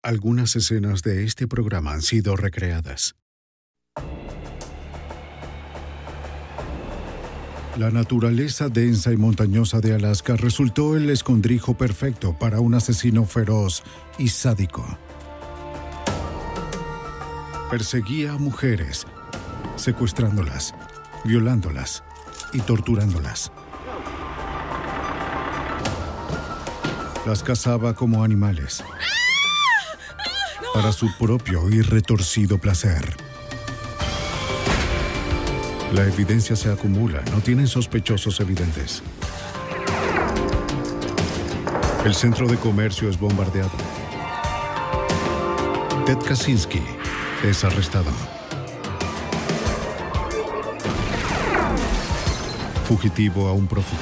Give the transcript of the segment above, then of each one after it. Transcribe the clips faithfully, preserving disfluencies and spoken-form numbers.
Algunas escenas de este programa han sido recreadas. La naturaleza densa y montañosa de Alaska resultó el escondrijo perfecto para un asesino feroz y sádico. Perseguía a mujeres, secuestrándolas, violándolas y torturándolas. Las cazaba como animales, para su propio y retorcido placer. La evidencia se acumula, no tienen sospechosos evidentes. El centro de comercio es bombardeado. Ted Kaczynski es arrestado. Fugitivo a un prófugo.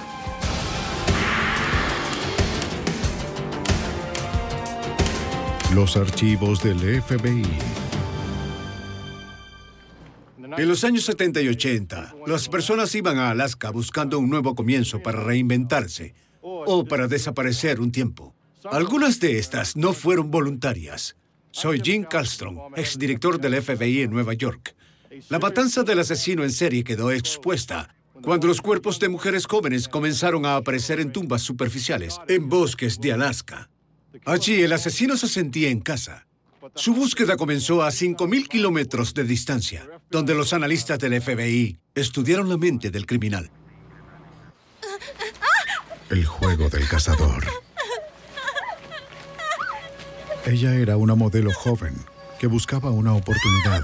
Los archivos del F B I. En los años setenta y ochenta, las personas iban a Alaska buscando un nuevo comienzo para reinventarse o para desaparecer un tiempo. Algunas de estas no fueron voluntarias. Soy Jim Kallstrom, exdirector del F B I en Nueva York. La matanza del asesino en serie quedó expuesta cuando los cuerpos de mujeres jóvenes comenzaron a aparecer en tumbas superficiales en bosques de Alaska. Allí el asesino se sentía en casa. Su búsqueda comenzó a cinco mil kilómetros de distancia, donde los analistas del F B I estudiaron la mente del criminal. El juego del cazador. Ella era una modelo joven que buscaba una oportunidad.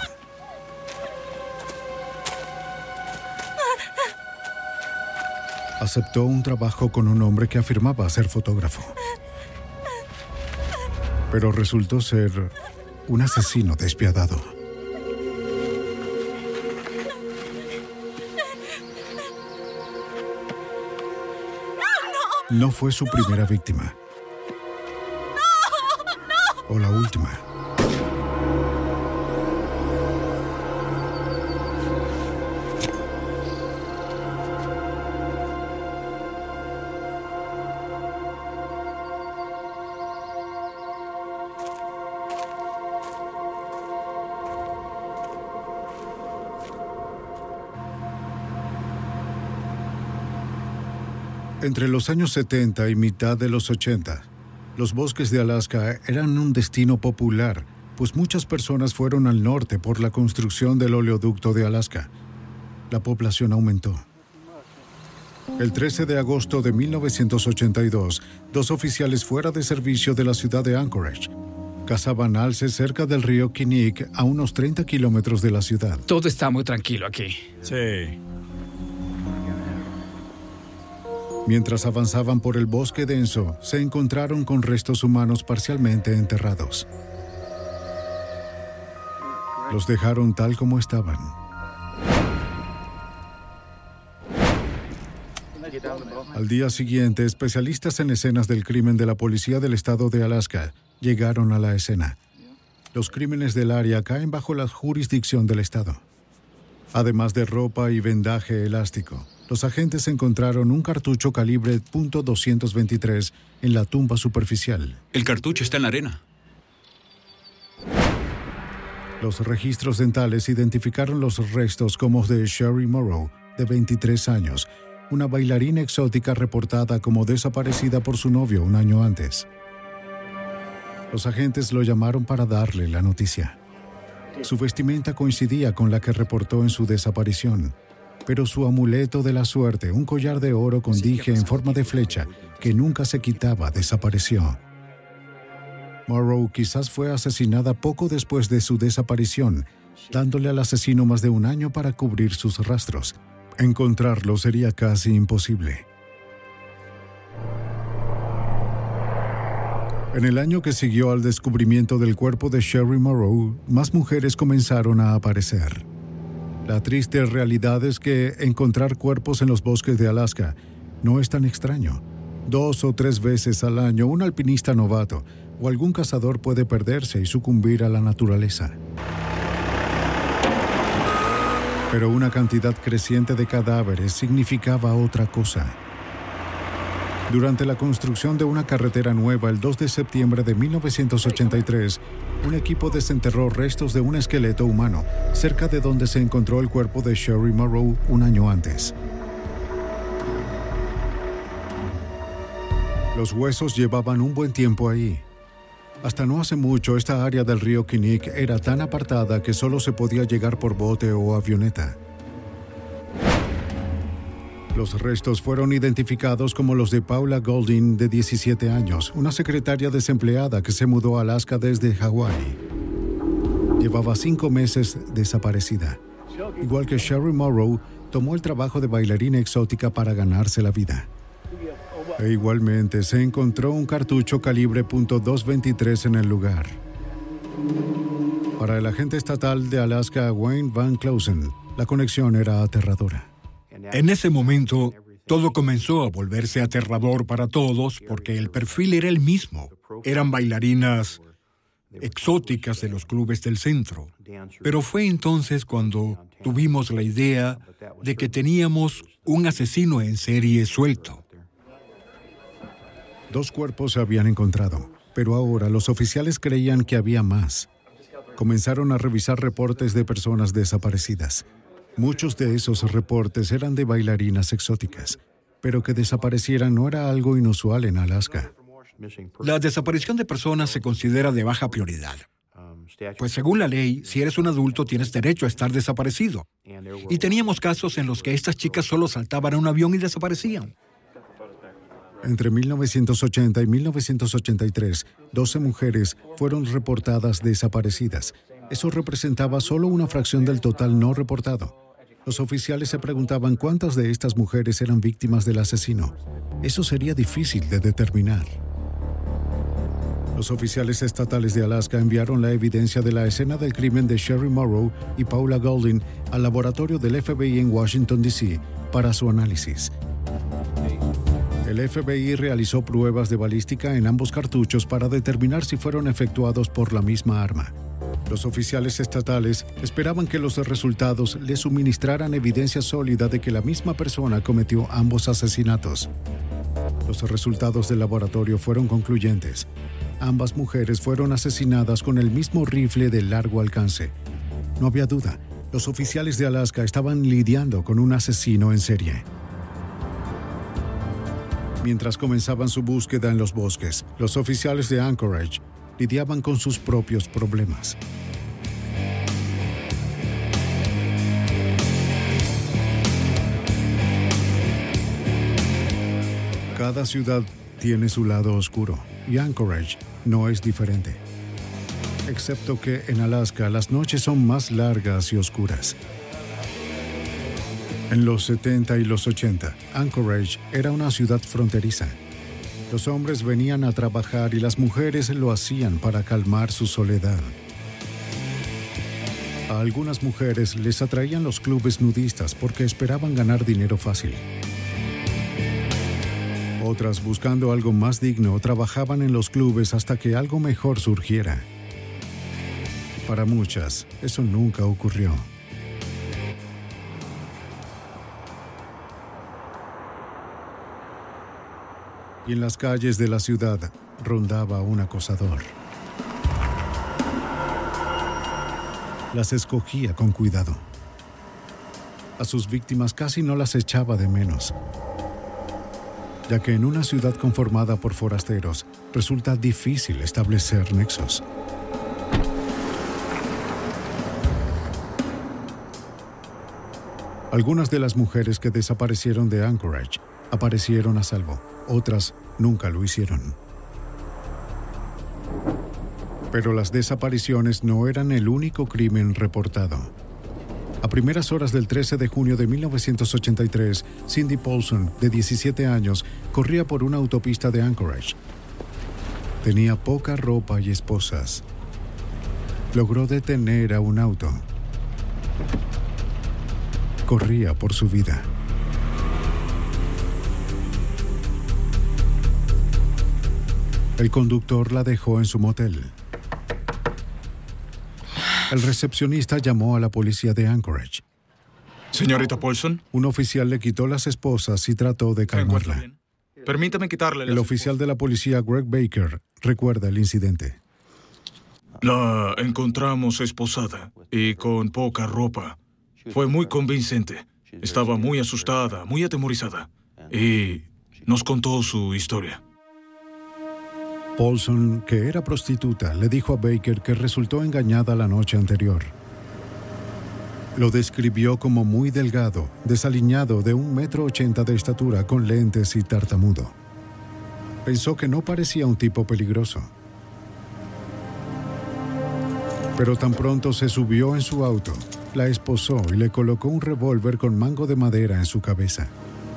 Aceptó un trabajo con un hombre que afirmaba ser fotógrafo. Pero resultó ser un asesino despiadado. No fue su primera víctima. O la última. Entre los años setenta y mitad de los ochenta, los bosques de Alaska eran un destino popular, pues muchas personas fueron al norte por la construcción del oleoducto de Alaska. La población aumentó. El trece de agosto de mil novecientos ochenta y dos, dos oficiales fuera de servicio de la ciudad de Anchorage cazaban alces cerca del río Kinnick, a unos treinta kilómetros de la ciudad. Todo está muy tranquilo aquí. Sí. Mientras avanzaban por el bosque denso, se encontraron con restos humanos parcialmente enterrados. Los dejaron tal como estaban. Al día siguiente, especialistas en escenas del crimen de la policía del estado de Alaska llegaron a la escena. Los crímenes del área caen bajo la jurisdicción del estado. Además de ropa y vendaje elástico, los agentes encontraron un cartucho calibre punto doscientos veintitrés en la tumba superficial. El cartucho está en la arena. Los registros dentales identificaron los restos como de Sherry Morrow, de veintitrés años, una bailarina exótica reportada como desaparecida por su novio un año antes. Los agentes lo llamaron para darle la noticia. Su vestimenta coincidía con la que reportó en su desaparición, pero su amuleto de la suerte, un collar de oro con dije en forma de flecha que nunca se quitaba, desapareció. Morrow quizás fue asesinada poco después de su desaparición, dándole al asesino más de un año para cubrir sus rastros. Encontrarlo sería casi imposible. En el año que siguió al descubrimiento del cuerpo de Sherry Morrow, más mujeres comenzaron a aparecer. La triste realidad es que encontrar cuerpos en los bosques de Alaska no es tan extraño. Dos o tres veces al año, un alpinista novato o algún cazador puede perderse y sucumbir a la naturaleza. Pero una cantidad creciente de cadáveres significaba otra cosa. Durante la construcción de una carretera nueva el dos de septiembre de mil novecientos ochenta y tres, un equipo desenterró restos de un esqueleto humano cerca de donde se encontró el cuerpo de Sherry Morrow un año antes. Los huesos llevaban un buen tiempo ahí. Hasta no hace mucho, esta área del río Kinnick era tan apartada que solo se podía llegar por bote o avioneta. Los restos fueron identificados como los de Paula Golding, de diecisiete años, una secretaria desempleada que se mudó a Alaska desde Hawái. Llevaba cinco meses desaparecida. Igual que Sherry Morrow, tomó el trabajo de bailarina exótica para ganarse la vida. E igualmente se encontró un cartucho calibre punto dos veintitrés en el lugar. Para el agente estatal de Alaska, Wayne Van Clausen, la conexión era aterradora. En ese momento, todo comenzó a volverse aterrador para todos porque el perfil era el mismo. Eran bailarinas exóticas de los clubes del centro. Pero fue entonces cuando tuvimos la idea de que teníamos un asesino en serie suelto. Dos cuerpos se habían encontrado, pero ahora los oficiales creían que había más. Comenzaron a revisar reportes de personas desaparecidas. Muchos de esos reportes eran de bailarinas exóticas, pero que desaparecieran no era algo inusual en Alaska. La desaparición de personas se considera de baja prioridad. Pues según la ley, si eres un adulto tienes derecho a estar desaparecido. Y teníamos casos en los que estas chicas solo saltaban a un avión y desaparecían. Entre mil novecientos ochenta y mil novecientos ochenta y tres, doce mujeres fueron reportadas desaparecidas. Eso representaba solo una fracción del total no reportado. Los oficiales se preguntaban cuántas de estas mujeres eran víctimas del asesino. Eso sería difícil de determinar. Los oficiales estatales de Alaska enviaron la evidencia de la escena del crimen de Sherry Morrow y Paula Golding al laboratorio del F B I en Washington, D C para su análisis. El F B I realizó pruebas de balística en ambos cartuchos para determinar si fueron efectuados por la misma arma. Los oficiales estatales esperaban que los resultados les suministraran evidencia sólida de que la misma persona cometió ambos asesinatos. Los resultados del laboratorio fueron concluyentes. Ambas mujeres fueron asesinadas con el mismo rifle de largo alcance. No había duda, los oficiales de Alaska estaban lidiando con un asesino en serie. Mientras comenzaban su búsqueda en los bosques, los oficiales de Anchorage lidiaban con sus propios problemas. Cada ciudad tiene su lado oscuro, y Anchorage no es diferente. Excepto que en Alaska las noches son más largas y oscuras. En los setenta y los ochenta, Anchorage era una ciudad fronteriza. Los hombres venían a trabajar y las mujeres lo hacían para calmar su soledad. A algunas mujeres les atraían los clubes nudistas porque esperaban ganar dinero fácil. Otras, buscando algo más digno, trabajaban en los clubes hasta que algo mejor surgiera. Para muchas, eso nunca ocurrió. Y en las calles de la ciudad rondaba un acosador. Las escogía con cuidado. A sus víctimas casi no las echaba de menos, ya que en una ciudad conformada por forasteros resulta difícil establecer nexos. Algunas de las mujeres que desaparecieron de Anchorage aparecieron a salvo. Otras nunca lo hicieron. Pero las desapariciones no eran el único crimen reportado. A primeras horas del trece de junio de mil novecientos ochenta y tres, Cindy Paulson, de diecisiete años, corría por una autopista de Anchorage. Tenía poca ropa y esposas. Logró detener a un auto. Corría por su vida. El conductor la dejó en su motel. El recepcionista llamó a la policía de Anchorage. Señorita Paulson. Un oficial le quitó las esposas y trató de calmarla. Permítame quitarle... El oficial de la policía, Greg Baker, recuerda el incidente. La encontramos esposada y con poca ropa. Fue muy convincente. Estaba muy asustada, muy atemorizada. Y nos contó su historia. Paulson, que era prostituta, le dijo a Baker que resultó engañada la noche anterior. Lo describió como muy delgado, desaliñado, de un metro ochenta de estatura, con lentes y tartamudo. Pensó que no parecía un tipo peligroso. Pero tan pronto se subió en su auto, la esposó y le colocó un revólver con mango de madera en su cabeza.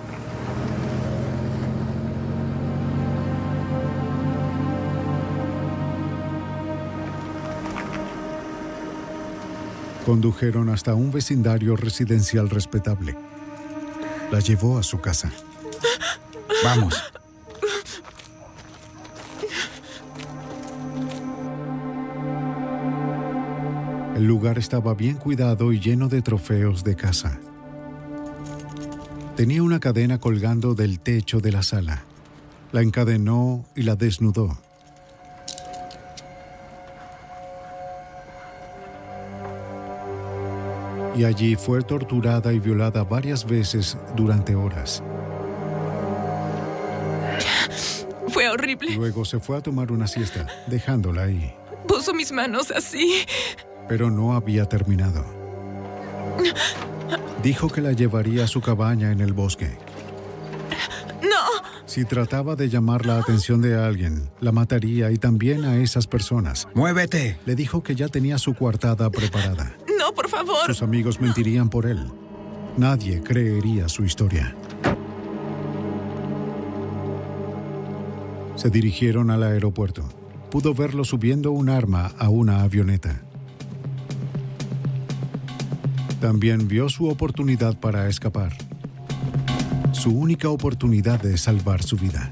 Condujeron hasta un vecindario residencial respetable. La llevó a su casa. Vamos. El lugar estaba bien cuidado y lleno de trofeos de caza. Tenía una cadena colgando del techo de la sala. La encadenó y la desnudó. Y allí fue torturada y violada varias veces durante horas. Fue horrible. Luego se fue a tomar una siesta, dejándola ahí. Puso mis manos así. Pero no había terminado. Dijo que la llevaría a su cabaña en el bosque. ¡No! Si trataba de llamar la atención de alguien, la mataría y también a esas personas. ¡Muévete! Le dijo que ya tenía su coartada preparada. ¡No, por favor! Sus amigos mentirían por él. Nadie creería su historia. Se dirigieron al aeropuerto. Pudo verlo subiendo un arma a una avioneta. También vio su oportunidad para escapar. Su única oportunidad de salvar su vida.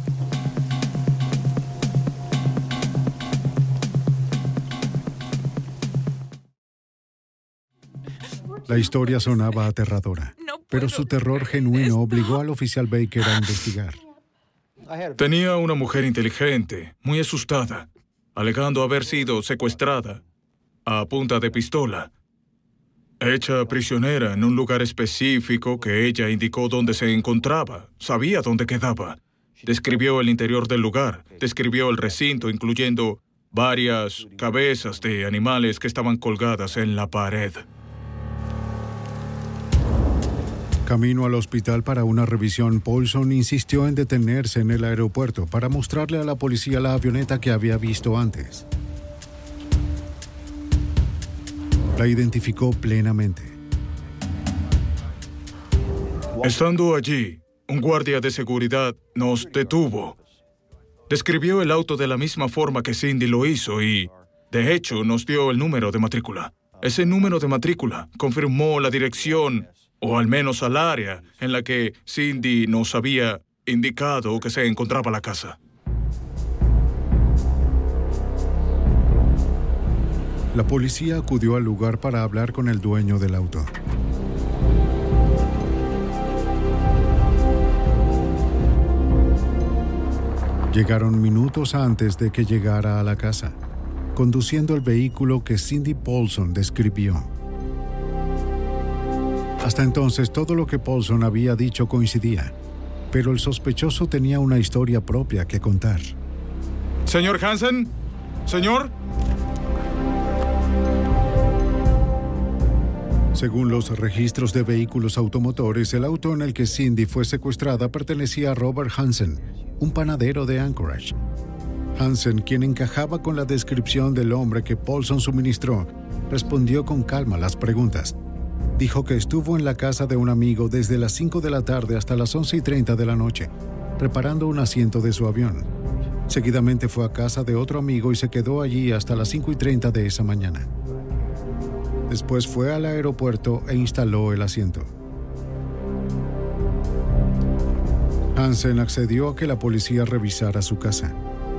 La historia sonaba aterradora, pero su terror genuino obligó al oficial Baker a investigar. Tenía una mujer inteligente, muy asustada, alegando haber sido secuestrada a punta de pistola, hecha prisionera en un lugar específico que ella indicó dónde se encontraba, sabía dónde quedaba. Describió el interior del lugar, describió el recinto, incluyendo varias cabezas de animales que estaban colgadas en la pared. Camino al hospital para una revisión, Paulson insistió en detenerse en el aeropuerto para mostrarle a la policía la avioneta que había visto antes. La identificó plenamente. Estando allí, un guardia de seguridad nos detuvo. Describió el auto de la misma forma que Cindy lo hizo y, de hecho, nos dio el número de matrícula. Ese número de matrícula confirmó la dirección, o al menos al área en la que Cindy nos había indicado que se encontraba la casa. La policía acudió al lugar para hablar con el dueño del auto. Llegaron minutos antes de que llegara a la casa, conduciendo el vehículo que Cindy Paulson describió. Hasta entonces, todo lo que Paulson había dicho coincidía, pero el sospechoso tenía una historia propia que contar. ¿Señor Hansen? ¿Señor? Según los registros de vehículos automotores, el auto en el que Cindy fue secuestrada pertenecía a Robert Hansen, un panadero de Anchorage. Hansen, quien encajaba con la descripción del hombre que Paulson suministró, respondió con calma las preguntas. Dijo que estuvo en la casa de un amigo desde las cinco de la tarde hasta las once y treinta de la noche, reparando un asiento de su avión. Seguidamente fue a casa de otro amigo y se quedó allí hasta las cinco y treinta de esa mañana. Después fue al aeropuerto e instaló el asiento. Hansen accedió a que la policía revisara su casa.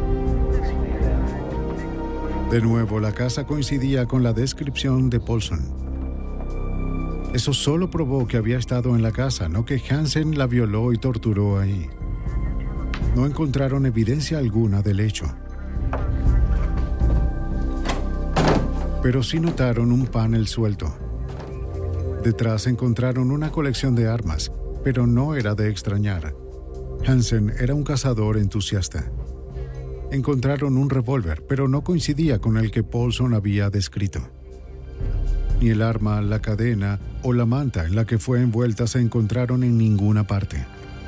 De nuevo, la casa coincidía con la descripción de Paulson. Eso solo probó que había estado en la casa, no que Hansen la violó y torturó ahí. No encontraron evidencia alguna del hecho. Pero sí notaron un panel suelto. Detrás encontraron una colección de armas, pero no era de extrañar. Hansen era un cazador entusiasta. Encontraron un revólver, pero no coincidía con el que Paulson había descrito. Ni el arma, la cadena o la manta en la que fue envuelta se encontraron en ninguna parte.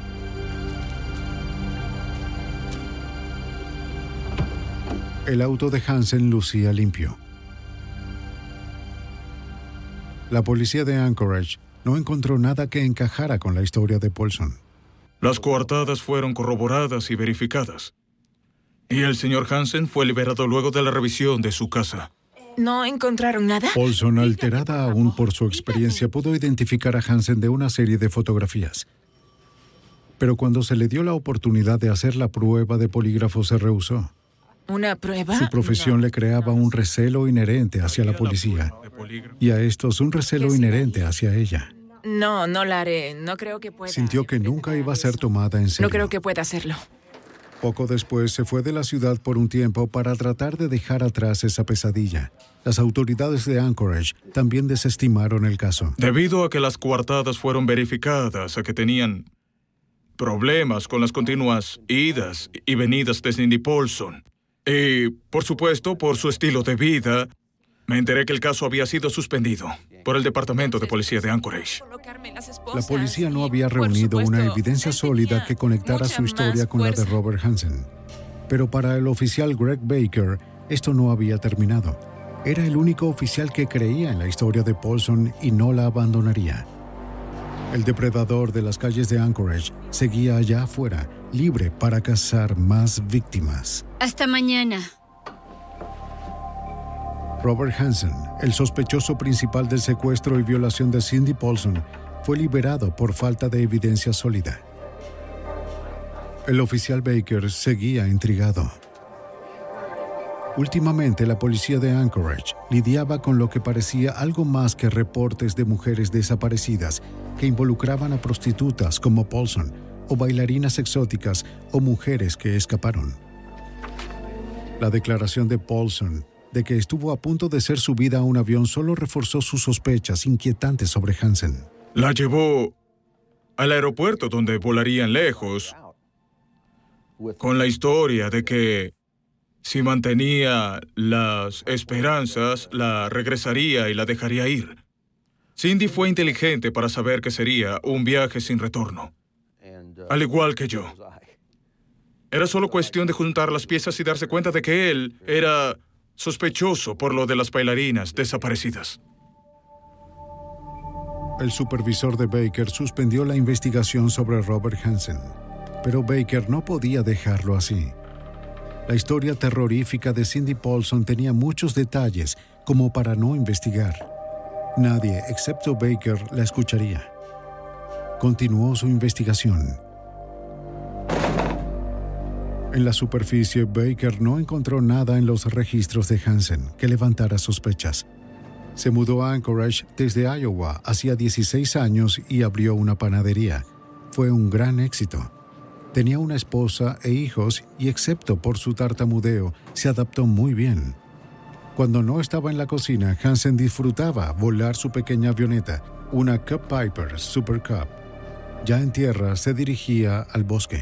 El auto de Hansen lucía limpio. La policía de Anchorage no encontró nada que encajara con la historia de Paulson. Las coartadas fueron corroboradas y verificadas. Y el señor Hansen fue liberado luego de la revisión de su casa. ¿No encontraron nada? Paulson, alterada aún por su experiencia, pudo identificar a Hansen de una serie de fotografías. Pero cuando se le dio la oportunidad de hacer la prueba de polígrafo, se rehusó. ¿Una prueba? Su profesión le creaba un recelo inherente hacia la policía. Y a estos un recelo inherente hacia ella. No, no la haré. No creo que pueda. Sintió que nunca iba a ser tomada en serio. No creo que pueda hacerlo. Poco después se fue de la ciudad por un tiempo para tratar de dejar atrás esa pesadilla. Las autoridades de Anchorage también desestimaron el caso. Debido a que las coartadas fueron verificadas, a que tenían problemas con las continuas idas y venidas de Cindy Paulson. Y, por supuesto, por su estilo de vida, me enteré que el caso había sido suspendido por el Departamento de Policía de Anchorage. La policía no había reunido una evidencia sólida que conectara su historia con la de Robert Hansen. Pero para el oficial Greg Baker, esto no había terminado. Era el único oficial que creía en la historia de Paulson y no la abandonaría. El depredador de las calles de Anchorage seguía allá afuera, libre para cazar más víctimas. Hasta mañana. Robert Hansen, el sospechoso principal del secuestro y violación de Cindy Paulson, fue liberado por falta de evidencia sólida. El oficial Baker seguía intrigado. Últimamente, la policía de Anchorage lidiaba con lo que parecía algo más que reportes de mujeres desaparecidas que involucraban a prostitutas como Paulson, o bailarinas exóticas o mujeres que escaparon. La declaración de Paulson de que estuvo a punto de ser subida a un avión solo reforzó sus sospechas inquietantes sobre Hansen. La llevó al aeropuerto donde volarían lejos, con la historia de que si mantenía las esperanzas, la regresaría y la dejaría ir. Cindy fue inteligente para saber que sería un viaje sin retorno, al igual que yo. Era solo cuestión de juntar las piezas y darse cuenta de que él era sospechoso por lo de las bailarinas desaparecidas. El supervisor de Baker suspendió la investigación sobre Robert Hansen, pero Baker no podía dejarlo así. La historia terrorífica de Cindy Paulson tenía muchos detalles como para no investigar. Nadie, excepto Baker, la escucharía. Continuó su investigación. En la superficie, Baker no encontró nada en los registros de Hansen que levantara sospechas. Se mudó a Anchorage desde Iowa hacía dieciséis años y abrió una panadería. Fue un gran éxito. Tenía una esposa e hijos y, excepto por su tartamudeo, se adaptó muy bien. Cuando no estaba en la cocina, Hansen disfrutaba volar su pequeña avioneta, una Cup Piper Super Cup. Ya en tierra, se dirigía al bosque.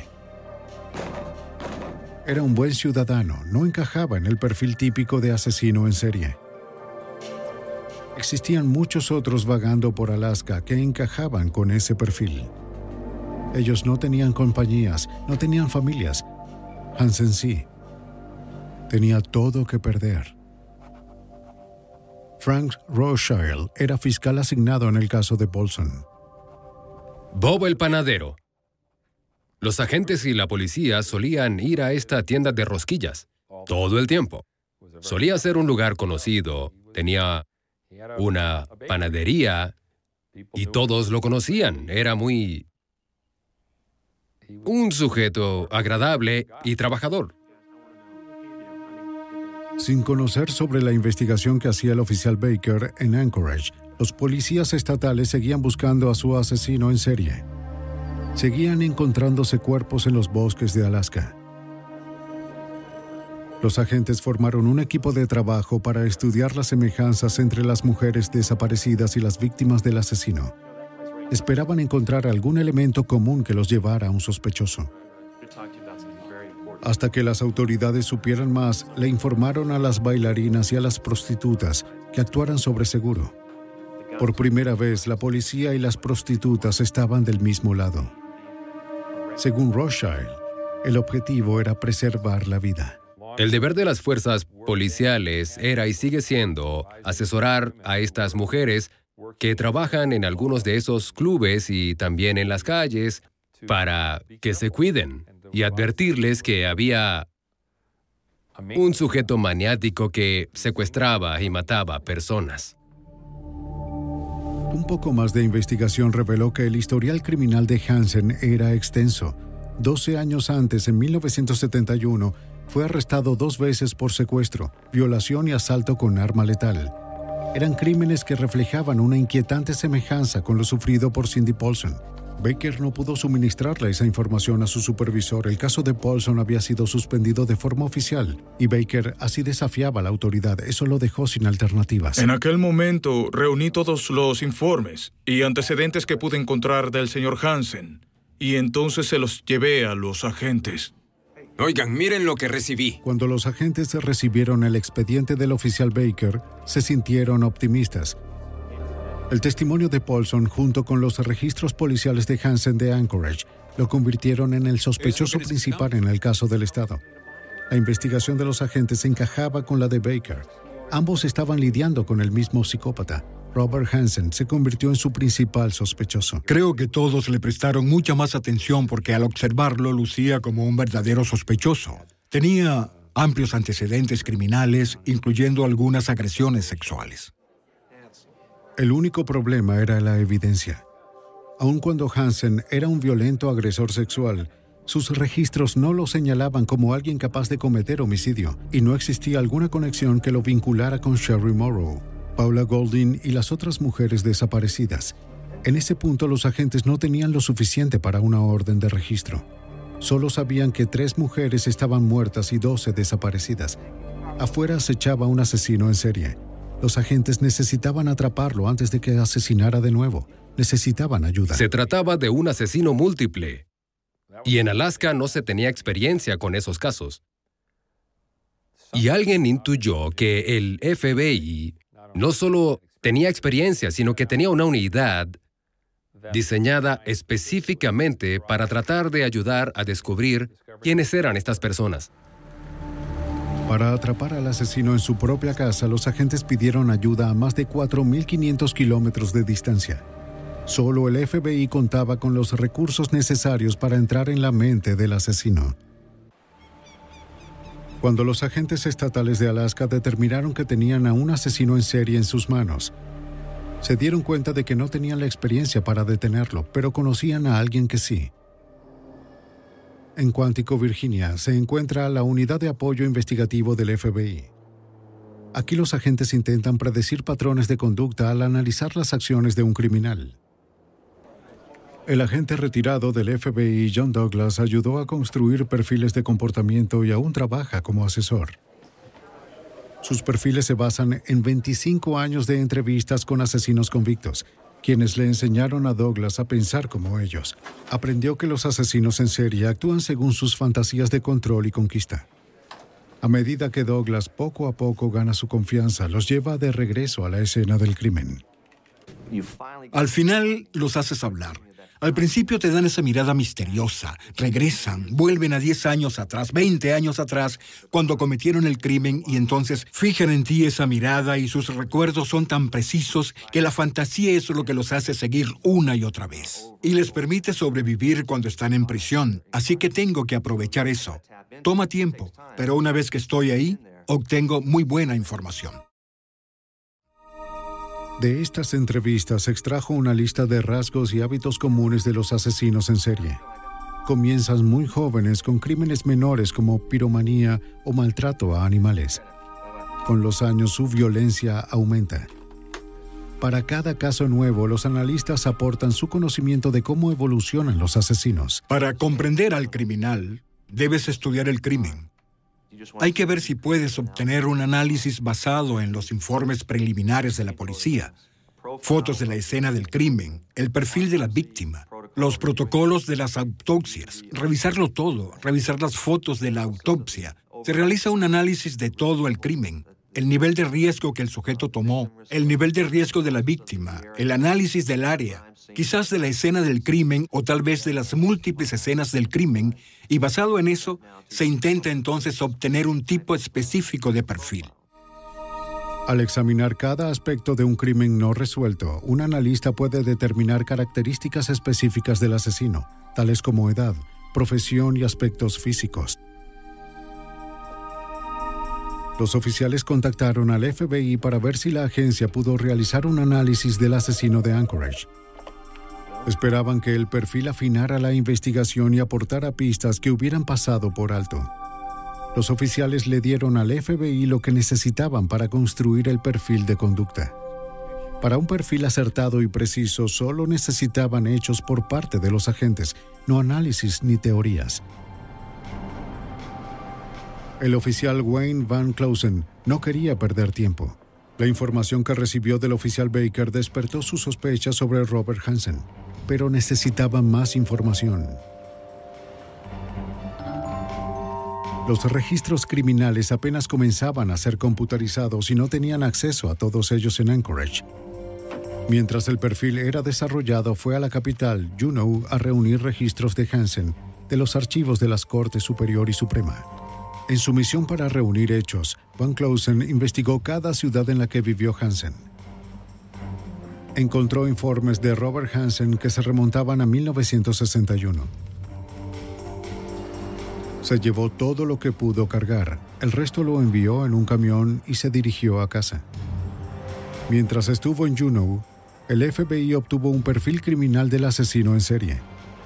Era un buen ciudadano, no encajaba en el perfil típico de asesino en serie. Existían muchos otros vagando por Alaska que encajaban con ese perfil. Ellos no tenían compañías, no tenían familias. Hansen sí. Tenía todo que perder. Frank Rothschild era fiscal asignado en el caso de Paulson. Bob el panadero. Los agentes y la policía solían ir a esta tienda de rosquillas todo el tiempo. Solía ser un lugar conocido, tenía una panadería y todos lo conocían. Era muy... un sujeto agradable y trabajador. Sin conocer sobre la investigación que hacía el oficial Baker en Anchorage, los policías estatales seguían buscando a su asesino en serie. Seguían encontrándose cuerpos en los bosques de Alaska. Los agentes formaron un equipo de trabajo para estudiar las semejanzas entre las mujeres desaparecidas y las víctimas del asesino. Esperaban encontrar algún elemento común que los llevara a un sospechoso. Hasta que las autoridades supieran más, le informaron a las bailarinas y a las prostitutas que actuaran sobre seguro. Por primera vez, la policía y las prostitutas estaban del mismo lado. Según Rothschild, el objetivo era preservar la vida. El deber de las fuerzas policiales era y sigue siendo asesorar a estas mujeres que trabajan en algunos de esos clubes y también en las calles para que se cuiden y advertirles que había un sujeto maniático que secuestraba y mataba personas. Un poco más de investigación reveló que el historial criminal de Hansen era extenso. doce años antes, en mil novecientos setenta y uno, fue arrestado dos veces por secuestro, violación y asalto con arma letal. Eran crímenes que reflejaban una inquietante semejanza con lo sufrido por Cindy Paulson. Baker no pudo suministrarle esa información a su supervisor. El caso de Paulson había sido suspendido de forma oficial y Baker así desafiaba a la autoridad. Eso lo dejó sin alternativas. En aquel momento reuní todos los informes y antecedentes que pude encontrar del señor Hansen y entonces se los llevé a los agentes. Oigan, miren lo que recibí. Cuando los agentes recibieron el expediente del oficial Baker, se sintieron optimistas. El testimonio de Paulson, junto con los registros policiales de Hansen de Anchorage, lo convirtieron en el sospechoso principal en el caso del Estado. La investigación de los agentes encajaba con la de Baker. Ambos estaban lidiando con el mismo psicópata. Robert Hansen se convirtió en su principal sospechoso. Creo que todos le prestaron mucha más atención porque al observarlo lucía como un verdadero sospechoso. Tenía amplios antecedentes criminales, incluyendo algunas agresiones sexuales. El único problema era la evidencia. Aun cuando Hansen era un violento agresor sexual, sus registros no lo señalaban como alguien capaz de cometer homicidio, y no existía alguna conexión que lo vinculara con Sherry Morrow, Paula Golding y las otras mujeres desaparecidas. En ese punto los agentes no tenían lo suficiente para una orden de registro. Solo sabían que tres mujeres estaban muertas y doce desaparecidas. Afuera acechaba un asesino en serie. Los agentes necesitaban atraparlo antes de que asesinara de nuevo. Necesitaban ayuda. Se trataba de un asesino múltiple. Y en Alaska no se tenía experiencia con esos casos. Y alguien intuyó que el F B I no solo tenía experiencia, sino que tenía una unidad diseñada específicamente para tratar de ayudar a descubrir quiénes eran estas personas. Para atrapar al asesino en su propia casa, los agentes pidieron ayuda a más de cuatro mil quinientos kilómetros de distancia. Solo el F B I contaba con los recursos necesarios para entrar en la mente del asesino. Cuando los agentes estatales de Alaska determinaron que tenían a un asesino en serie en sus manos, se dieron cuenta de que no tenían la experiencia para detenerlo, pero conocían a alguien que sí. En Quantico, Virginia, se encuentra la Unidad de Apoyo Investigativo del F B I. Aquí los agentes intentan predecir patrones de conducta al analizar las acciones de un criminal. El agente retirado del F B I, John Douglas, ayudó a construir perfiles de comportamiento y aún trabaja como asesor. Sus perfiles se basan en veinticinco años de entrevistas con asesinos convictos, quienes le enseñaron a Douglas a pensar como ellos. Aprendió que los asesinos en serie actúan según sus fantasías de control y conquista. A medida que Douglas poco a poco gana su confianza, los lleva de regreso a la escena del crimen. Al final los haces hablar. Al principio te dan esa mirada misteriosa, regresan, vuelven a diez años atrás, veinte años atrás, cuando cometieron el crimen y entonces fijan en ti esa mirada y sus recuerdos son tan precisos que la fantasía es lo que los hace seguir una y otra vez. Y les permite sobrevivir cuando están en prisión, así que tengo que aprovechar eso. Toma tiempo, pero una vez que estoy ahí, obtengo muy buena información. De estas entrevistas se extrajo una lista de rasgos y hábitos comunes de los asesinos en serie. Comienzan muy jóvenes con crímenes menores como piromanía o maltrato a animales. Con los años su violencia aumenta. Para cada caso nuevo, los analistas aportan su conocimiento de cómo evolucionan los asesinos. Para comprender al criminal, debes estudiar el crimen. Hay que ver si puedes obtener un análisis basado en los informes preliminares de la policía, fotos de la escena del crimen, el perfil de la víctima, los protocolos de las autopsias, revisarlo todo, revisar las fotos de la autopsia. Se realiza un análisis de todo el crimen, el nivel de riesgo que el sujeto tomó, el nivel de riesgo de la víctima, el análisis del área, quizás de la escena del crimen o tal vez de las múltiples escenas del crimen, y basado en eso, se intenta entonces obtener un tipo específico de perfil. Al examinar cada aspecto de un crimen no resuelto, un analista puede determinar características específicas del asesino, tales como edad, profesión y aspectos físicos. Los oficiales contactaron al F B I para ver si la agencia pudo realizar un análisis del asesino de Anchorage. Esperaban que el perfil afinara la investigación y aportara pistas que hubieran pasado por alto. Los oficiales le dieron al F B I lo que necesitaban para construir el perfil de conducta. Para un perfil acertado y preciso, solo necesitaban hechos por parte de los agentes, no análisis ni teorías. El oficial Wayne Van Clausen no quería perder tiempo. La información que recibió del oficial Baker despertó sus sospechas sobre Robert Hansen, pero necesitaba más información. Los registros criminales apenas comenzaban a ser computarizados y no tenían acceso a todos ellos en Anchorage. Mientras el perfil era desarrollado, fue a la capital, Juneau, a reunir registros de Hansen de los archivos de las Cortes Superior y Suprema. En su misión para reunir hechos, Van Clausen investigó cada ciudad en la que vivió Hansen. Encontró informes de Robert Hansen que se remontaban a mil novecientos sesenta y uno. Se llevó todo lo que pudo cargar, el resto lo envió en un camión y se dirigió a casa. Mientras estuvo en Juneau, el F B I obtuvo un perfil criminal del asesino en serie.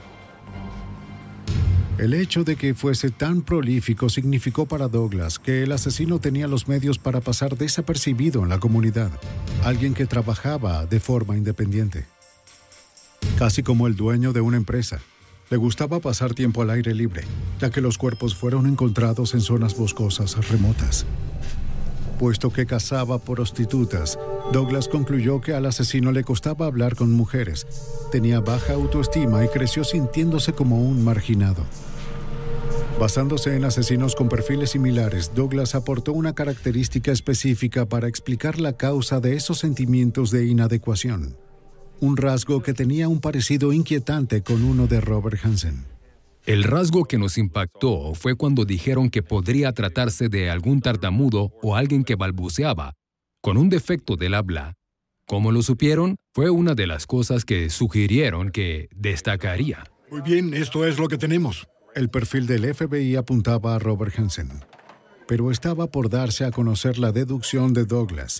El hecho de que fuese tan prolífico significó para Douglas que el asesino tenía los medios para pasar desapercibido en la comunidad, alguien que trabajaba de forma independiente. Casi como el dueño de una empresa, le gustaba pasar tiempo al aire libre, ya que los cuerpos fueron encontrados en zonas boscosas remotas. Puesto que cazaba prostitutas, Douglas concluyó que al asesino le costaba hablar con mujeres, tenía baja autoestima y creció sintiéndose como un marginado. Basándose en asesinos con perfiles similares, Douglas aportó una característica específica para explicar la causa de esos sentimientos de inadecuación. Un rasgo que tenía un parecido inquietante con uno de Robert Hansen. El rasgo que nos impactó fue cuando dijeron que podría tratarse de algún tartamudo o alguien que balbuceaba, con un defecto del habla. ¿Cómo lo supieron? Fue una de las cosas que sugirieron que destacaría. Muy bien, esto es lo que tenemos. El perfil del F B I apuntaba a Robert Hansen, pero estaba por darse a conocer la deducción de Douglas.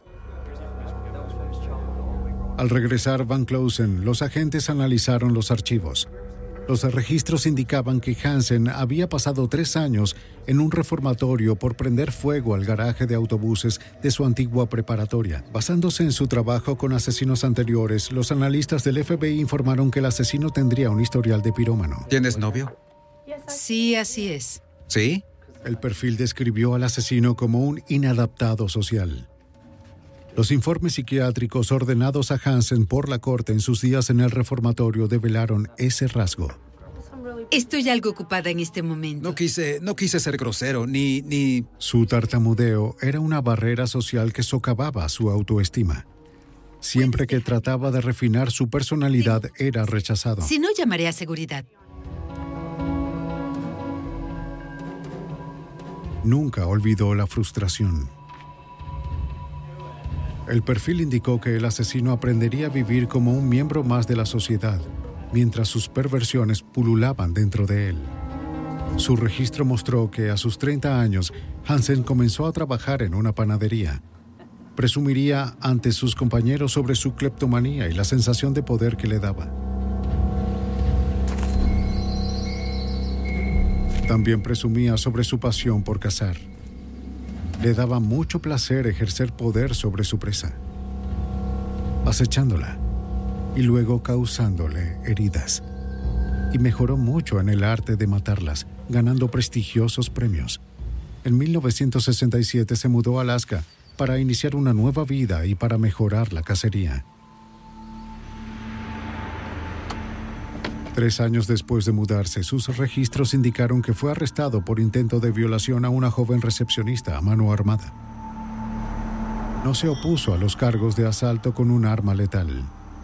Al regresar Van Clausen, los agentes analizaron los archivos. Los registros indicaban que Hansen había pasado tres años en un reformatorio por prender fuego al garaje de autobuses de su antigua preparatoria. Basándose en su trabajo con asesinos anteriores, los analistas del F B I informaron que el asesino tendría un historial de pirómano. ¿Tienes novio? Sí, así es. ¿Sí? El perfil describió al asesino como un inadaptado social. Los informes psiquiátricos ordenados a Hansen por la corte en sus días en el reformatorio develaron ese rasgo. Estoy algo ocupada en este momento. No quise, no quise ser grosero, ni, ni... Su tartamudeo era una barrera social que socavaba su autoestima. Siempre que trataba de refinar su personalidad, era rechazado. Si no, llamaré a seguridad. Nunca olvidó la frustración. El perfil indicó que el asesino aprendería a vivir como un miembro más de la sociedad, mientras sus perversiones pululaban dentro de él. Su registro mostró que a sus treinta años, Hansen comenzó a trabajar en una panadería. Presumiría ante sus compañeros sobre su cleptomanía y la sensación de poder que le daba. También presumía sobre su pasión por cazar. Le daba mucho placer ejercer poder sobre su presa. acechándola y luego causándole heridas. Y mejoró mucho en el arte de matarlas, ganando prestigiosos premios. En mil novecientos sesenta y siete se mudó a Alaska para iniciar una nueva vida y para mejorar la cacería. Tres años después de mudarse, sus registros indicaron que fue arrestado por intento de violación a una joven recepcionista a mano armada. No se opuso a los cargos de asalto con un arma letal.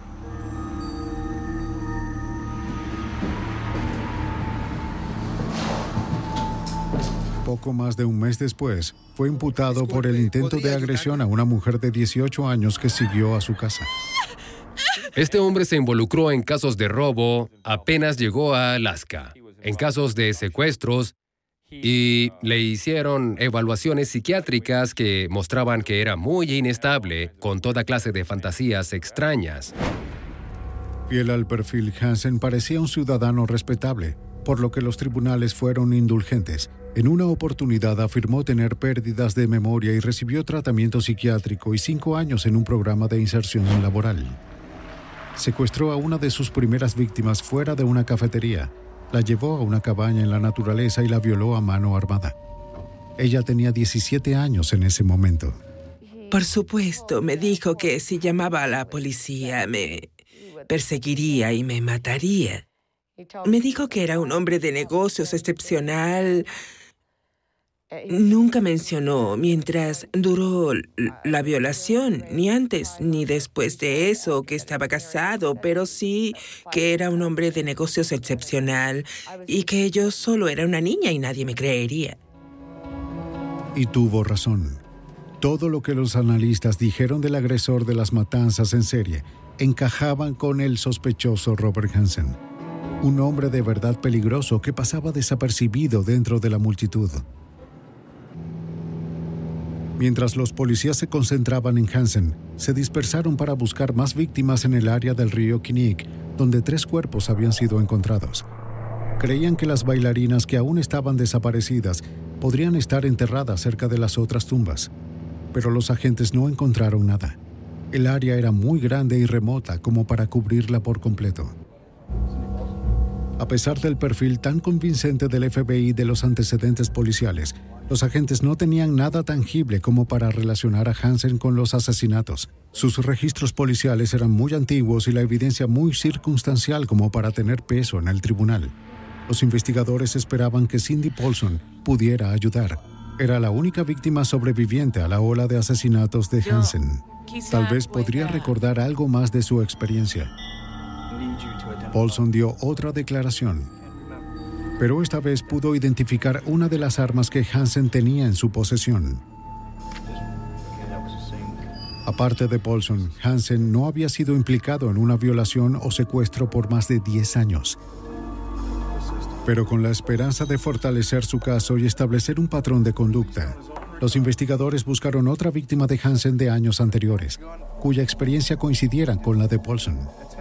Poco más de un mes después, fue imputado por el intento de agresión a una mujer de dieciocho años que siguió a su casa. Este hombre se involucró en casos de robo apenas llegó a Alaska, en casos de secuestros, y le hicieron evaluaciones psiquiátricas que mostraban que era muy inestable, con toda clase de fantasías extrañas. Fiel al perfil, Hansen parecía un ciudadano respetable, por lo que los tribunales fueron indulgentes. En una oportunidad afirmó tener pérdidas de memoria y recibió tratamiento psiquiátrico y cinco años en un programa de inserción laboral. Secuestró a una de sus primeras víctimas fuera de una cafetería, la llevó a una cabaña en la naturaleza y la violó a mano armada. Ella tenía diecisiete años en ese momento. Por supuesto, me dijo que si llamaba a la policía me perseguiría y me mataría. Me dijo que era un hombre de negocios excepcional. Nunca mencionó mientras duró la violación, ni antes ni después de eso, que estaba casado, pero sí que era un hombre de negocios excepcional y que yo solo era una niña y nadie me creería. Y tuvo razón. Todo lo que los analistas dijeron del agresor de las matanzas en serie encajaban con el sospechoso Robert Hansen, un hombre de verdad peligroso que pasaba desapercibido dentro de la multitud. Mientras los policías se concentraban en Hansen, se dispersaron para buscar más víctimas en el área del río Kinnick, donde tres cuerpos habían sido encontrados. Creían que las bailarinas que aún estaban desaparecidas podrían estar enterradas cerca de las otras tumbas, pero los agentes no encontraron nada. El área era muy grande y remota como para cubrirla por completo. A pesar del perfil tan convincente del F B I de los antecedentes policiales, los agentes no tenían nada tangible como para relacionar a Hansen con los asesinatos. Sus registros policiales eran muy antiguos y la evidencia muy circunstancial como para tener peso en el tribunal. Los investigadores esperaban que Cindy Paulson pudiera ayudar. Era la única víctima sobreviviente a la ola de asesinatos de Hansen. Tal vez podría recordar algo más de su experiencia. Paulson dio otra declaración, pero esta vez pudo identificar una de las armas que Hansen tenía en su posesión. Aparte de Paulson, Hansen no había sido implicado en una violación o secuestro por más de diez años. Pero con la esperanza de fortalecer su caso y establecer un patrón de conducta, los investigadores buscaron otra víctima de Hansen de años anteriores, cuya experiencia coincidiera con la de Paulson.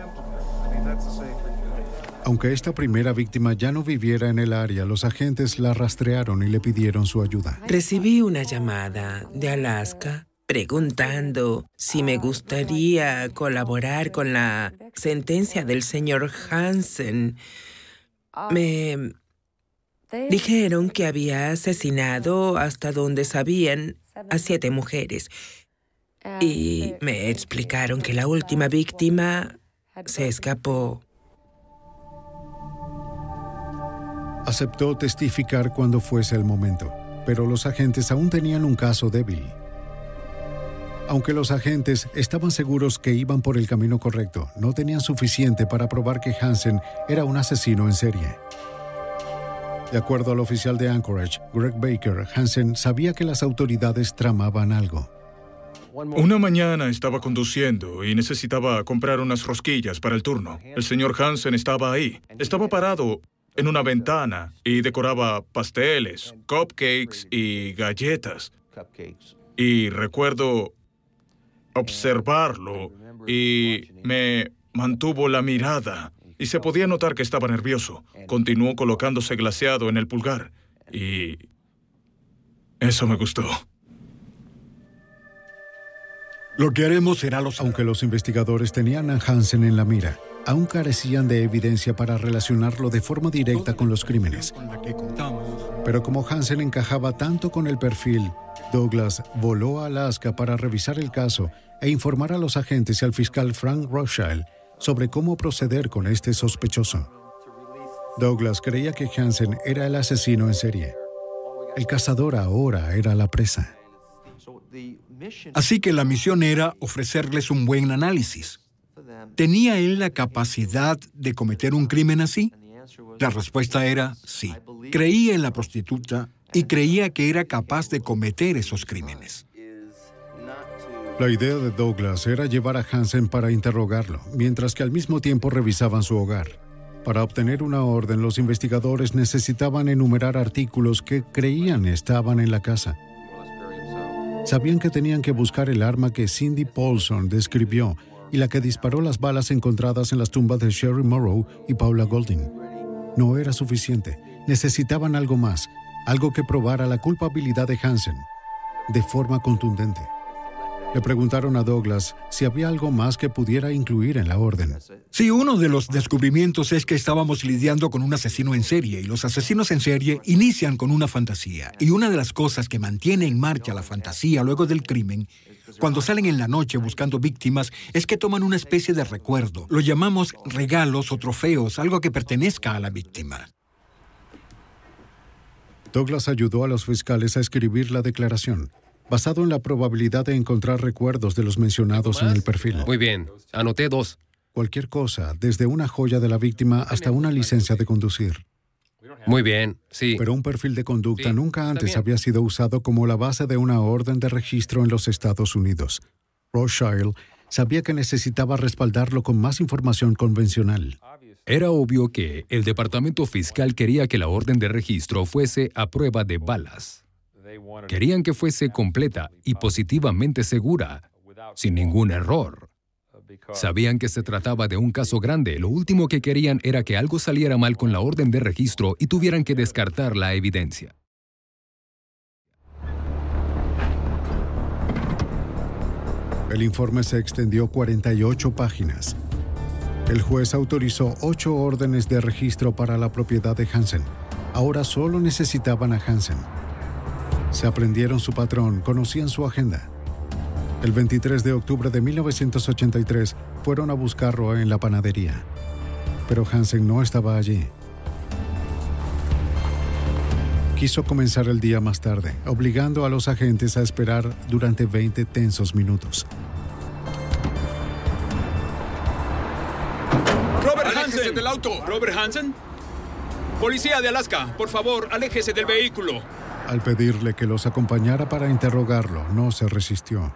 Aunque esta primera víctima ya no viviera en el área, los agentes la rastrearon y le pidieron su ayuda. Recibí una llamada de Alaska preguntando si me gustaría colaborar con la sentencia del señor Hansen. Me dijeron que había asesinado, hasta donde sabían, a siete mujeres. Y me explicaron que la última víctima se escapó. Aceptó testificar cuando fuese el momento, pero los agentes aún tenían un caso débil. Aunque los agentes estaban seguros que iban por el camino correcto, no tenían suficiente para probar que Hansen era un asesino en serie. De acuerdo al oficial de Anchorage, Greg Baker, Hansen sabía que las autoridades tramaban algo. Una mañana estaba conduciendo y necesitaba comprar unas rosquillas para el turno. El señor Hansen estaba ahí. Estaba parado en una ventana y decoraba pasteles, cupcakes y galletas. Y recuerdo observarlo y me mantuvo la mirada y se podía notar que estaba nervioso. Continuó colocándose glaseado en el pulgar y eso me gustó. Lo que haremos será los... Aunque los investigadores tenían a Hansen en la mira, aún carecían de evidencia para relacionarlo de forma directa con los crímenes. Pero como Hansen encajaba tanto con el perfil, Douglas voló a Alaska para revisar el caso e informar a los agentes y al fiscal Frank Rothschild sobre cómo proceder con este sospechoso. Douglas creía que Hansen era el asesino en serie. El cazador ahora era la presa. Así que la misión era ofrecerles un buen análisis. ¿Tenía él la capacidad de cometer un crimen así? La respuesta era sí. Creía en la prostituta y creía que era capaz de cometer esos crímenes. La idea de Douglas era llevar a Hansen para interrogarlo, mientras que al mismo tiempo revisaban su hogar. Para obtener una orden, los investigadores necesitaban enumerar artículos que creían estaban en la casa. Sabían que tenían que buscar el arma que Cindy Paulson describió y la que disparó las balas encontradas en las tumbas de Sherry Morrow y Paula Golding. No era suficiente. Necesitaban algo más, algo que probara la culpabilidad de Hansen, de forma contundente. Le preguntaron a Douglas si había algo más que pudiera incluir en la orden. Sí, uno de los descubrimientos es que estábamos lidiando con un asesino en serie, y los asesinos en serie inician con una fantasía. Y una de las cosas que mantiene en marcha la fantasía luego del crimen, cuando salen en la noche buscando víctimas, es que toman una especie de recuerdo. Lo llamamos regalos o trofeos, algo que pertenezca a la víctima. Douglas ayudó a los fiscales a escribir la declaración, basado en la probabilidad de encontrar recuerdos de los mencionados en el perfil. Muy bien, anoté dos. Cualquier cosa, desde una joya de la víctima hasta una licencia de conducir. Muy bien, sí. Pero un perfil de conducta Sí, nunca antes bien. había sido usado como la base de una orden de registro en los Estados Unidos. Rothschild sabía que necesitaba respaldarlo con más información convencional. Era obvio que el departamento fiscal quería que la orden de registro fuese a prueba de balas. Querían que fuese completa y positivamente segura, sin ningún error. Sabían que se trataba de un caso grande. Lo último que querían era que algo saliera mal con la orden de registro y tuvieran que descartar la evidencia. El informe se extendió cuarenta y ocho páginas. El juez autorizó ocho órdenes de registro para la propiedad de Hansen. Ahora solo necesitaban a Hansen. Se aprendieron su patrón, conocían su agenda. El veintitrés de octubre de mil novecientos ochenta y tres fueron a buscarlo en la panadería. Pero Hansen no estaba allí. Quiso comenzar el día más tarde, obligando a los agentes a esperar durante veinte tensos minutos. ¡Robert Hansen! del auto! ¿Robert Hansen? Policía de Alaska, por favor, aléjese del vehículo. Al pedirle que los acompañara para interrogarlo, no se resistió.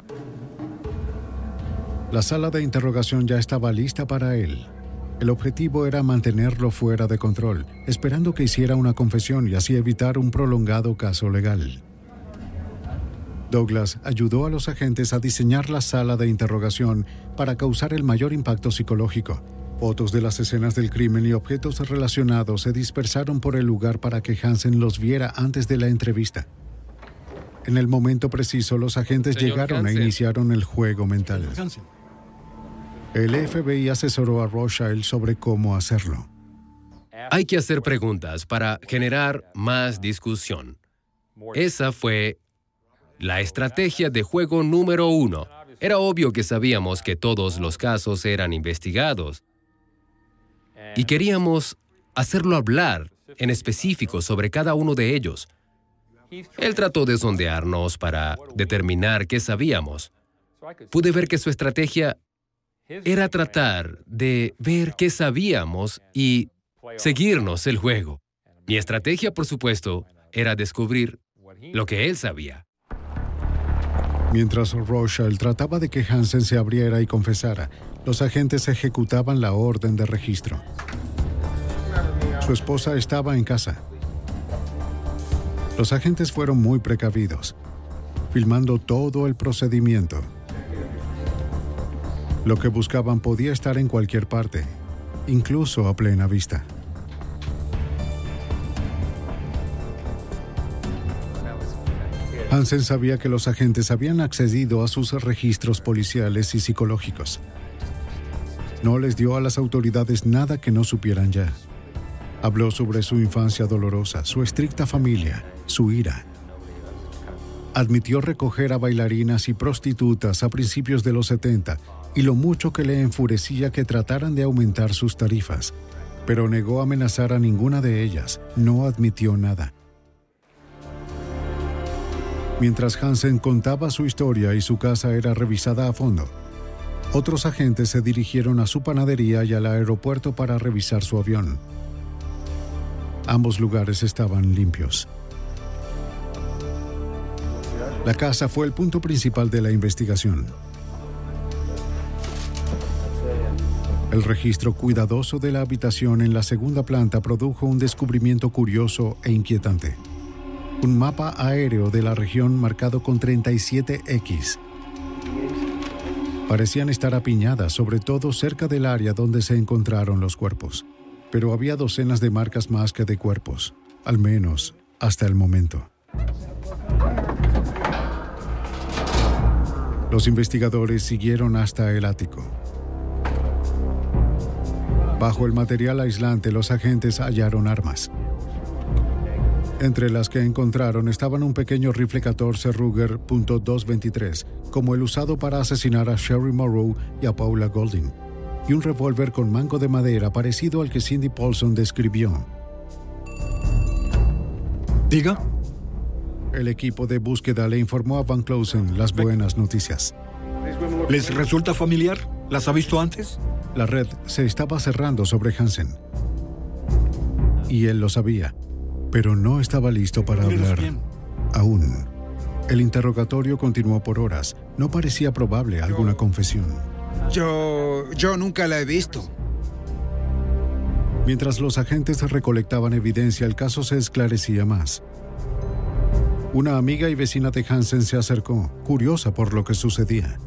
La sala de interrogación ya estaba lista para él. El objetivo era mantenerlo fuera de control, esperando que hiciera una confesión y así evitar un prolongado caso legal. Douglas ayudó a los agentes a diseñar la sala de interrogación para causar el mayor impacto psicológico. Fotos de las escenas del crimen y objetos relacionados se dispersaron por el lugar para que Hansen los viera antes de la entrevista. En el momento preciso, los agentes Señor llegaron Hansen. e iniciaron el juego mental. El F B I asesoró a Rothschild sobre cómo hacerlo. Hay que hacer preguntas para generar más discusión. Esa fue la estrategia de juego número uno. Era obvio que sabíamos que todos los casos eran investigados y queríamos hacerlo hablar en específico sobre cada uno de ellos. Él trató de sondearnos para determinar qué sabíamos. Pude ver que su estrategia era tratar de ver qué sabíamos y seguirnos el juego. Mi estrategia, por supuesto, era descubrir lo que él sabía. Mientras Rothschild trataba de que Hansen se abriera y confesara, los agentes ejecutaban la orden de registro. Su esposa estaba en casa. Los agentes fueron muy precavidos, filmando todo el procedimiento. Lo que buscaban podía estar en cualquier parte, incluso a plena vista. Hansen sabía que los agentes habían accedido a sus registros policiales y psicológicos. No les dio a las autoridades nada que no supieran ya. Habló sobre su infancia dolorosa, su estricta familia, su ira. Admitió recoger a bailarinas y prostitutas a principios de los setenta y lo mucho que le enfurecía que trataran de aumentar sus tarifas, pero negó amenazar a ninguna de ellas, no admitió nada. Mientras Hansen contaba su historia y su casa era revisada a fondo, otros agentes se dirigieron a su panadería y al aeropuerto para revisar su avión. Ambos lugares estaban limpios. La casa fue el punto principal de la investigación. El registro cuidadoso de la habitación en la segunda planta produjo un descubrimiento curioso e inquietante. Un mapa aéreo de la región marcado con treinta y siete equis. Parecían estar apiñadas, sobre todo cerca del área donde se encontraron los cuerpos. Pero había docenas de marcas más que de cuerpos, al menos hasta el momento. Los investigadores siguieron hasta el ático. Bajo el material aislante, los agentes hallaron armas. Entre las que encontraron estaban un pequeño rifle catorce Ruger punto doscientos veintitrés, como el usado para asesinar a Sherry Morrow y a Paula Golding, y un revólver con mango de madera parecido al que Cindy Paulson describió. ¿Diga? El equipo de búsqueda le informó a Van Closen las buenas noticias. ¿Les resulta familiar? ¿Las ha visto antes? La red se estaba cerrando sobre Hansen. Y él lo sabía, pero no estaba listo para hablar aún. El interrogatorio continuó por horas. No parecía probable alguna confesión. Yo... yo nunca la he visto. Mientras los agentes recolectaban evidencia, el caso se esclarecía más. Una amiga y vecina de Hansen se acercó, curiosa por lo que sucedía.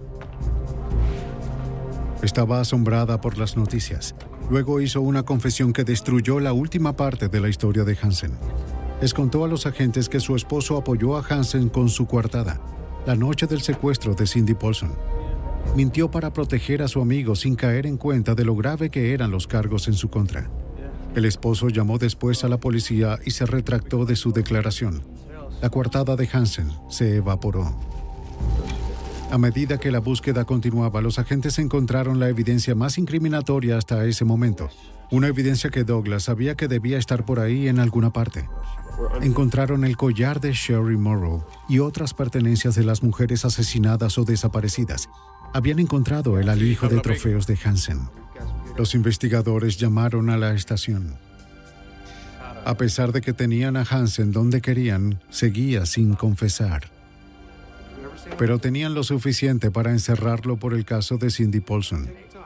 Estaba asombrada por las noticias. Luego hizo una confesión que destruyó la última parte de la historia de Hansen. Les contó a los agentes que su esposo apoyó a Hansen con su coartada, la noche del secuestro de Cindy Paulson. Mintió para proteger a su amigo sin caer en cuenta de lo grave que eran los cargos en su contra. El esposo llamó después a la policía y se retractó de su declaración. La coartada de Hansen se evaporó. A medida que la búsqueda continuaba, los agentes encontraron la evidencia más incriminatoria hasta ese momento. Una evidencia que Douglas sabía que debía estar por ahí en alguna parte. Encontraron el collar de Sherry Morrow y otras pertenencias de las mujeres asesinadas o desaparecidas. Habían encontrado el alijo de trofeos de Hansen. Los investigadores llamaron a la estación. A pesar de que tenían a Hansen donde querían, seguía sin confesar. Pero tenían lo suficiente para encerrarlo por el caso de Cindy Paulson.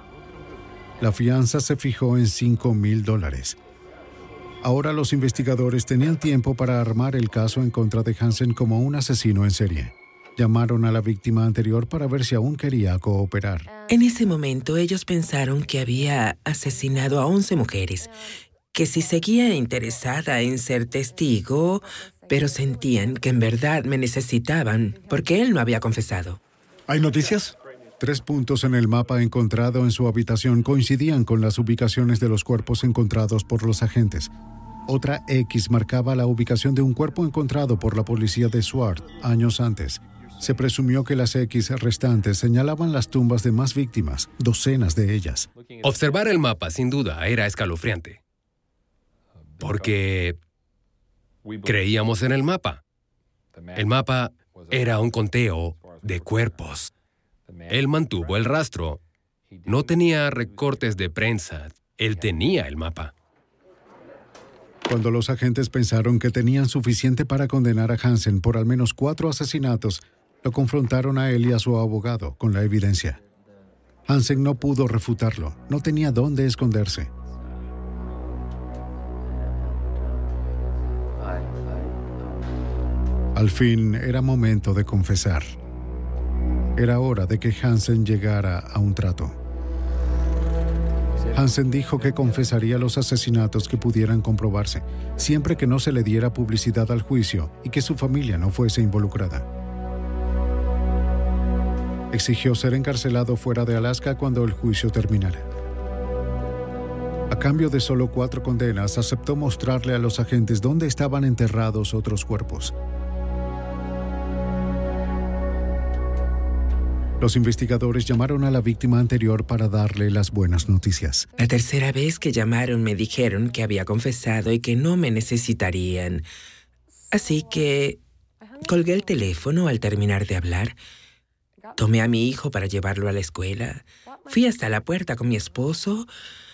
La fianza se fijó en cinco mil dólares. Ahora los investigadores tenían tiempo para armar el caso en contra de Hansen como un asesino en serie. Llamaron a la víctima anterior para ver si aún quería cooperar. En ese momento ellos pensaron que había asesinado a once mujeres, que si seguía interesada en ser testigo, pero sentían que en verdad me necesitaban porque él no había confesado. ¿Hay noticias? Tres puntos en el mapa encontrado en su habitación coincidían con las ubicaciones de los cuerpos encontrados por los agentes. Otra X marcaba la ubicación de un cuerpo encontrado por la policía de Swart años antes. Se presumió que las X restantes señalaban las tumbas de más víctimas, docenas de ellas. Observar el mapa, sin duda, era escalofriante. Porque creíamos en el mapa. El mapa era un conteo de cuerpos. Él mantuvo el rastro. No tenía recortes de prensa. Él tenía el mapa. Cuando los agentes pensaron que tenían suficiente para condenar a Hansen por al menos cuatro asesinatos, lo confrontaron a él y a su abogado con la evidencia. Hansen no pudo refutarlo. No tenía dónde esconderse. Al fin, era momento de confesar. Era hora de que Hansen llegara a un trato. Hansen dijo que confesaría los asesinatos que pudieran comprobarse, siempre que no se le diera publicidad al juicio y que su familia no fuese involucrada. Exigió ser encarcelado fuera de Alaska cuando el juicio terminara. A cambio de solo cuatro condenas, aceptó mostrarle a los agentes dónde estaban enterrados otros cuerpos. Los investigadores llamaron a la víctima anterior para darle las buenas noticias. La tercera vez que llamaron me dijeron que había confesado y que no me necesitarían. Así que colgué el teléfono al terminar de hablar. Tomé a mi hijo para llevarlo a la escuela. Fui hasta la puerta con mi esposo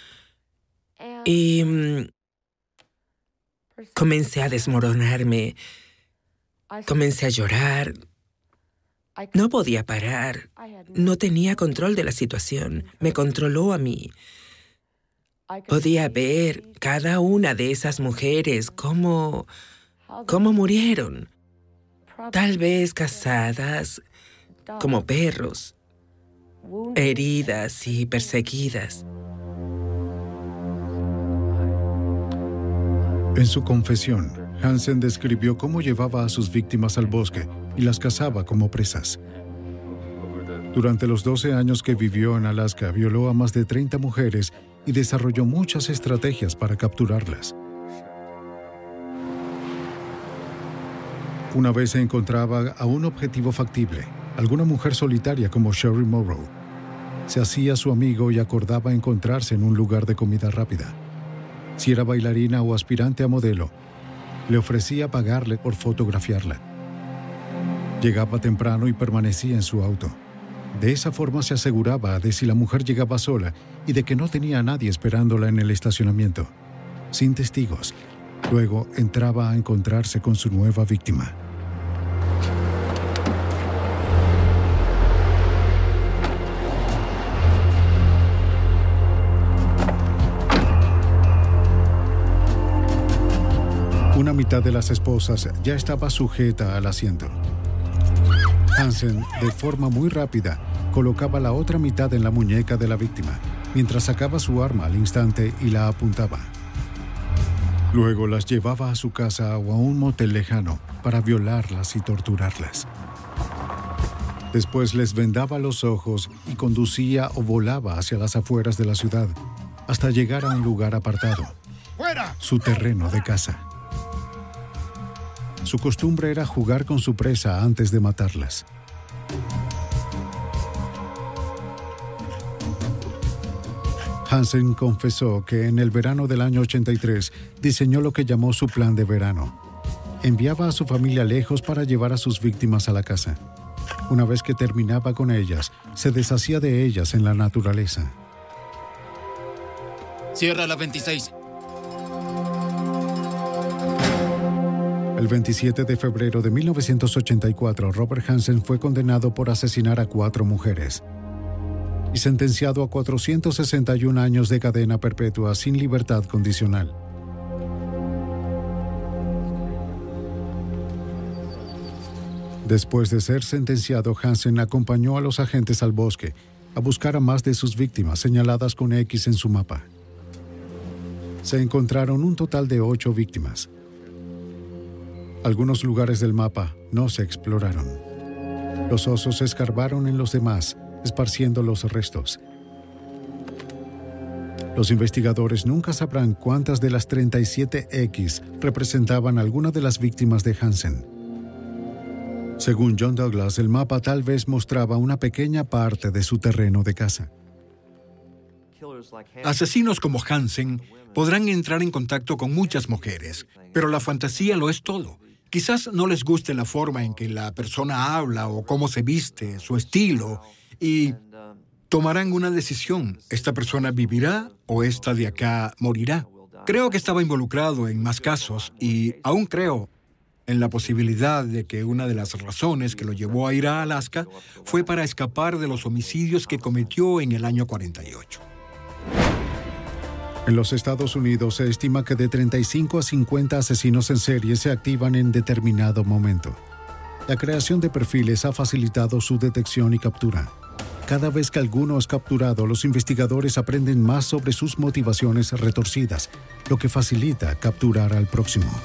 y mm, comencé a desmoronarme. Comencé a llorar. No podía parar. No tenía control de la situación. Me controló a mí. Podía ver cada una de esas mujeres cómo, cómo murieron. Tal vez cazadas como perros, heridas y perseguidas. En su confesión, Hansen describió cómo llevaba a sus víctimas al bosque y las cazaba como presas. Durante los doce años que vivió en Alaska, violó a más de treinta mujeres y desarrolló muchas estrategias para capturarlas. Una vez se encontraba a un objetivo factible, alguna mujer solitaria como Sherry Morrow. Se hacía su amigo y acordaba encontrarse en un lugar de comida rápida. Si era bailarina o aspirante a modelo, le ofrecía pagarle por fotografiarla. Llegaba temprano y permanecía en su auto. De esa forma se aseguraba de si la mujer llegaba sola y de que no tenía a nadie esperándola en el estacionamiento, sin testigos. Luego entraba a encontrarse con su nueva víctima. Una mitad de las esposas ya estaba sujeta al asiento. Hansen, de forma muy rápida, colocaba la otra mitad en la muñeca de la víctima, mientras sacaba su arma al instante y la apuntaba. Luego las llevaba a su casa o a un motel lejano para violarlas y torturarlas. Después les vendaba los ojos y conducía o volaba hacia las afueras de la ciudad, hasta llegar a un lugar apartado, su terreno de caza. Su costumbre era jugar con su presa antes de matarlas. Hansen confesó que en el verano del año ochenta y tres diseñó lo que llamó su plan de verano. Enviaba a su familia lejos para llevar a sus víctimas a la casa. Una vez que terminaba con ellas, se deshacía de ellas en la naturaleza. Cierra la veintiséis. El veintisiete de febrero de mil novecientos ochenta y cuatro, Robert Hansen fue condenado por asesinar a cuatro mujeres y sentenciado a cuatrocientos sesenta y un años de cadena perpetua sin libertad condicional. Después de ser sentenciado, Hansen acompañó a los agentes al bosque a buscar a más de sus víctimas señaladas con X en su mapa. Se encontraron un total de ocho víctimas. Algunos lugares del mapa no se exploraron. Los osos escarbaron en los demás, esparciendo los restos. Los investigadores nunca sabrán cuántas de las treinta y siete X representaban alguna de las víctimas de Hansen. Según John Douglas, el mapa tal vez mostraba una pequeña parte de su terreno de caza. Asesinos como Hansen podrán entrar en contacto con muchas mujeres, pero la fantasía lo es todo. Quizás no les guste la forma en que la persona habla o cómo se viste, su estilo, y tomarán una decisión. ¿Esta persona vivirá o esta de acá morirá? Creo que estaba involucrado en más casos y aún creo en la posibilidad de que una de las razones que lo llevó a ir a Alaska fue para escapar de los homicidios que cometió en el año cuarenta y ocho. En los Estados Unidos se estima que de treinta y cinco a cincuenta asesinos en serie se activan en determinado momento. La creación de perfiles ha facilitado su detección y captura. Cada vez que alguno es capturado, los investigadores aprenden más sobre sus motivaciones retorcidas, lo que facilita capturar al próximo.